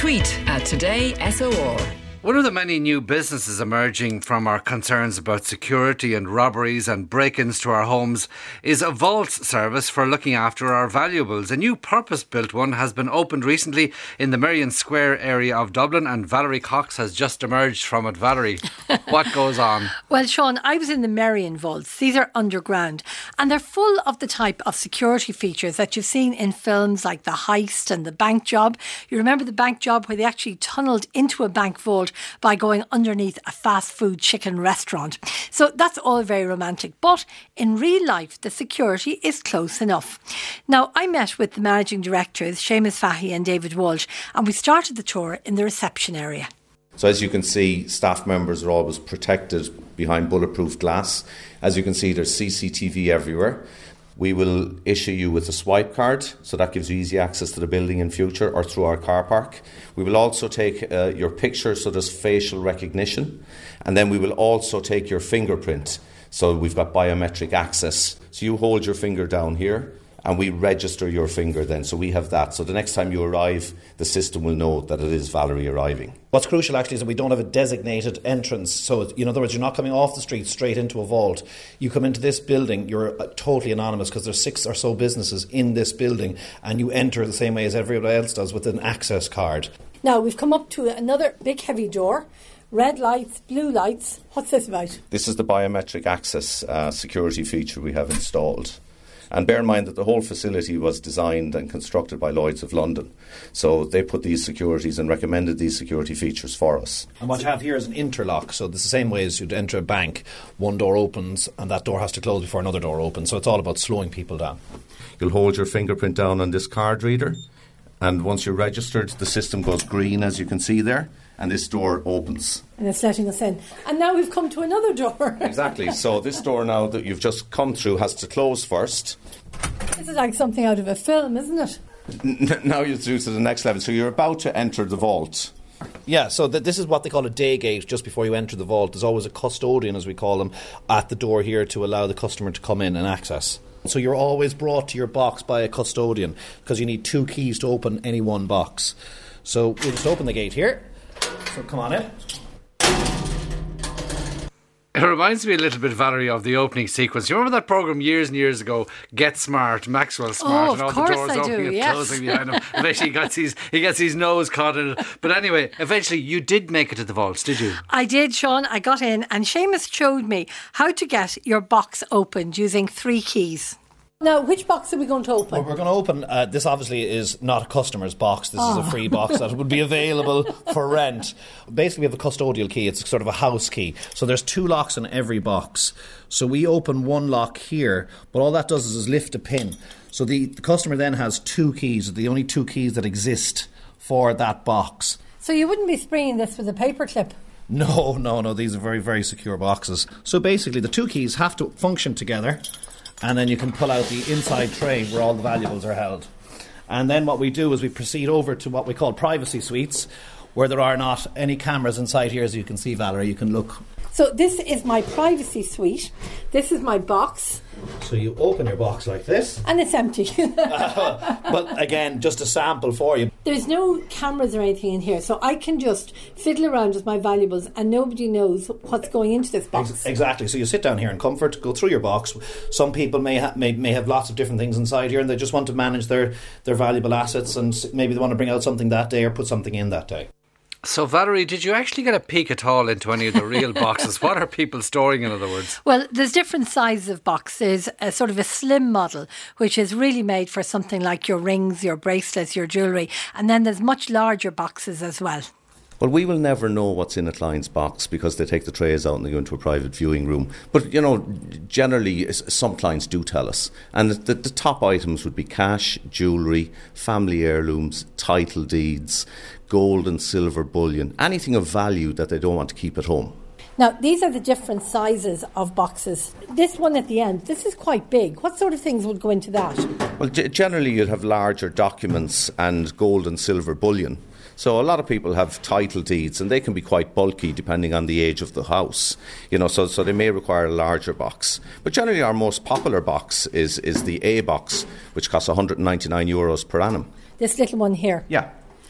Tweet at Today SOR. One of the many new businesses emerging from our concerns about security and robberies and break-ins to our homes is a vault service for looking after our valuables. A new purpose-built one has been opened recently in the Merrion Square area of Dublin, and Valerie Cox has just emerged from it. Valerie, what goes on? Well, Sean, I was in the Merrion vaults. These are underground, and they're full of the type of security features that you've seen in films like The Heist and The Bank Job. You remember The Bank Job, where they actually tunnelled into a bank vault by going underneath a fast food chicken restaurant. So that's all very romantic. But in real life, the security is close enough. Now, I met with the managing directors, Seamus Fahy and David Walsh, and we started the tour in the reception area. So as you can see, staff members are always protected behind bulletproof glass. As you can see, there's CCTV everywhere. We will issue you with a swipe card, so that gives you easy access to the building in future or through our car park. We will also take your picture, so there's facial recognition. And then we will also take your fingerprint, so we've got biometric access. So you hold your finger down here, and we register your finger then. So we have that. So the next time you arrive, the system will know that it is Valerie arriving. What's crucial actually is that we don't have a designated entrance. So in other words, you're not coming off the street straight into a vault. You come into this building, you're totally anonymous because there's 6 or so businesses in this building, and you enter the same way as everybody else does with an access card. Now, we've come up to another big heavy door. Red lights, blue lights. What's this about? This is the biometric access security feature we have installed. And bear in mind that the whole facility was designed and constructed by Lloyds of London. So they put these securities and recommended these security features for us. And what you have here is an interlock. So it's the same way as you'd enter a bank. One door opens and that door has to close before another door opens. So it's all about slowing people down. You'll hold your fingerprint down on this card reader. And once you're registered, the system goes green, as you can see there. And this door opens. And it's letting us in. And now we've come to another door. Exactly. So this door now that you've just come through has to close first. This is like something out of a film, isn't it? Now you're through to the next level. So you're about to enter the vault. Yeah, so this is what they call a day gate just before you enter the vault. There's always a custodian, as we call them, at the door here to allow the customer to come in and access. So you're always brought to your box by a custodian because you need 2 keys to open any one box. So we'll just open the gate here. So come on in. It reminds me a little bit, Valerie, of the opening sequence. You remember that programme years and years ago, Get Smart, Maxwell Smart, and all the doors opening and closing behind him. Eventually he gets his nose caught in it. But anyway, eventually you did make it to the vaults, did you? I did, Sean. I got in and Seamus showed me how to get your box opened using 3 keys. Now, which box are we going to open? Well, we're going to open, this obviously is not a customer's box. This is a free box that would be available for rent. Basically, we have a custodial key. It's sort of a house key. So there's 2 locks in every box. So we open one lock here, but all that does is lift a pin. So the customer then has 2 keys, the only 2 keys that exist for that box. So you wouldn't be spraying this with a paper clip? No. These are very, very secure boxes. So basically, the 2 keys have to function together. And then you can pull out the inside tray where all the valuables are held. And then what we do is we proceed over to what we call privacy suites, where there are not any cameras inside here, as you can see, Valerie. You can look. So this is my privacy suite. This is my box. So you open your box like this. And it's empty. But again, just a sample for you. There's no cameras or anything in here, so I can just fiddle around with my valuables and nobody knows what's going into this box. Exactly. So you sit down here in comfort, go through your box. Some people may have lots of different things inside here and they just want to manage their valuable assets, and maybe they want to bring out something that day or put something in that day. So, Valerie, did you actually get a peek at all into any of the real boxes? What are people storing, in other words? Well, there's different sizes of boxes. A sort of a slim model, which is really made for something like your rings, your bracelets, your jewellery. And then there's much larger boxes as well. Well, we will never know what's in a client's box because they take the trays out and they go into a private viewing room. But, generally, some clients do tell us. And the top items would be cash, jewellery, family heirlooms, title deeds, gold and silver bullion, anything of value that they don't want to keep at home. Now, these are the different sizes of boxes. This one at the end, this is quite big. What sort of things would go into that? Well, generally you'd have larger documents and gold and silver bullion. So a lot of people have title deeds and they can be quite bulky depending on the age of the house. So they may require a larger box. But generally our most popular box is the A box, which costs €199 per annum. This little one here? Yeah.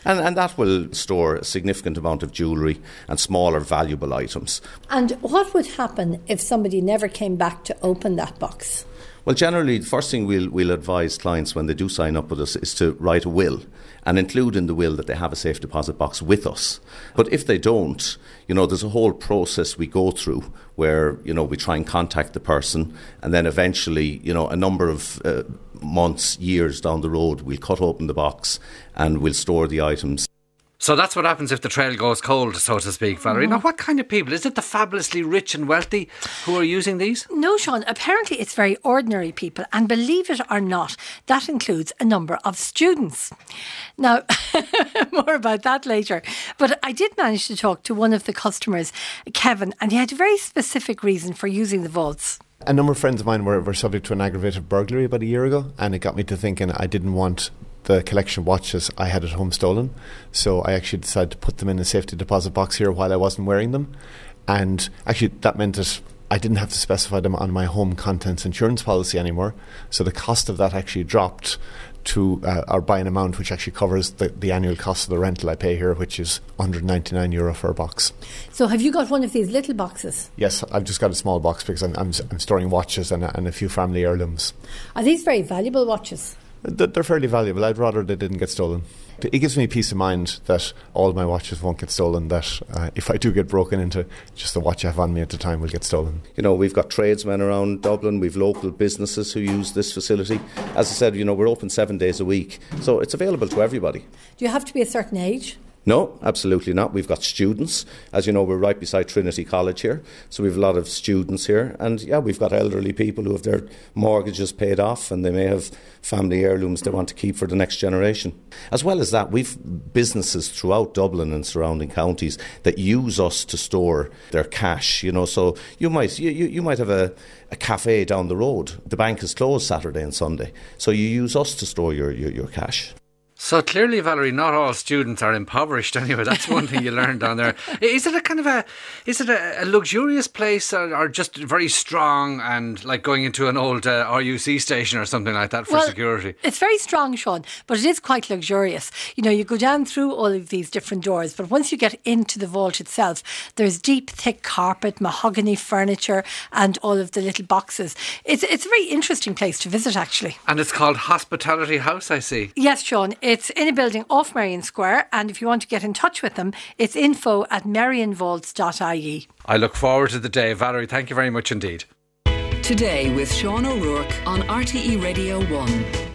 And that will store a significant amount of jewellery and smaller valuable items. And what would happen if somebody never came back to open that box? Well, generally, the first thing we'll advise clients when they do sign up with us is to write a will and include in the will that they have a safe deposit box with us. But if they don't, there's a whole process we go through where, we try and contact the person, and then eventually, a number of months, years down the road, we'll cut open the box and we'll store the items. So that's what happens if the trail goes cold, so to speak, Valerie. Now, what kind of people? Is it the fabulously rich and wealthy who are using these? No, Sean. Apparently it's very ordinary people. And believe it or not, that includes a number of students. Now, more about that later. But I did manage to talk to one of the customers, Kevin, and he had a very specific reason for using the vaults. A number of friends of mine were subject to an aggravated burglary about a year ago, and it got me to thinking I didn't want the collection of watches I had at home stolen. So I actually decided to put them in a safety deposit box here while I wasn't wearing them. And actually that meant that I didn't have to specify them on my home contents insurance policy anymore. So the cost of that actually dropped to or by an amount which actually covers the annual cost of the rental I pay here, which is €199 for a box. So have you got one of these little boxes? Yes, I've just got a small box because I'm storing watches and a few family heirlooms. Are these very valuable watches? They're fairly valuable. I'd rather they didn't get stolen. It gives me peace of mind that all my watches won't get stolen, that if I do get broken into, just the watch I have on me at the time will get stolen. We've got tradesmen around Dublin, we've local businesses who use this facility. As I said, we're open 7 days a week, so it's available to everybody. Do you have to be a certain age? No, absolutely not. We've got students. As you know, we're right beside Trinity College here, so we've a lot of students here. And we've got elderly people who have their mortgages paid off and they may have family heirlooms they want to keep for the next generation. As well as that, we've businesses throughout Dublin and surrounding counties that use us to store their cash. So you might have a cafe down the road. The bank is closed Saturday and Sunday, so you use us to store your cash. So clearly, Valerie, not all students are impoverished anyway. That's one thing you learned down there. Is it a luxurious place or just very strong and like going into an old RUC station or something like that for security? It's very strong, Sean, but it is quite luxurious. You go down through all of these different doors, but once you get into the vault itself, there's deep, thick carpet, mahogany furniture and all of the little boxes. It's a very interesting place to visit, actually. And it's called Hospitality House, I see. Yes, Sean. It's in a building off Merrion Square, and if you want to get in touch with them, it's info@merrionvaults.ie. I look forward to the day. Valerie, thank you very much indeed. Today with Sean O'Rourke on RTE Radio 1.